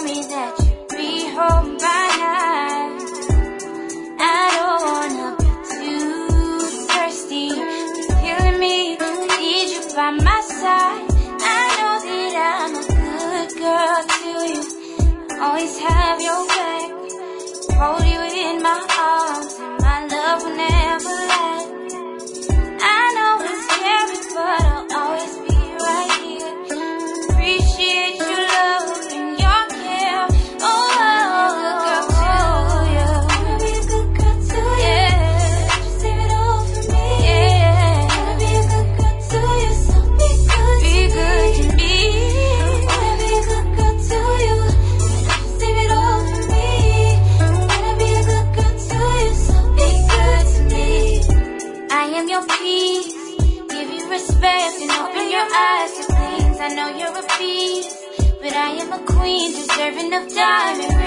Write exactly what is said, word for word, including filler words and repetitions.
me that you'll be home by nine. I don't wanna be too thirsty. You're killing me, I need you by my side. I know that I'm a good girl to you. I always have your back, hold you in my arms, and my love will never lack. I know it's scary, but I'll always be right here. Appreciate your love and your care. Oh, good girl to you. Wanna be a good girl to you. Yeah, just save it all for me. Yeah, wanna be a good girl to you, so be good, be good to me. Wanna be a good girl to you. Just save it all for me. Wanna be a good girl to you, so be good to me. I am your peace, give you respect and open your eyes to things. I know you're a beast, but I am a queen deserving of diamond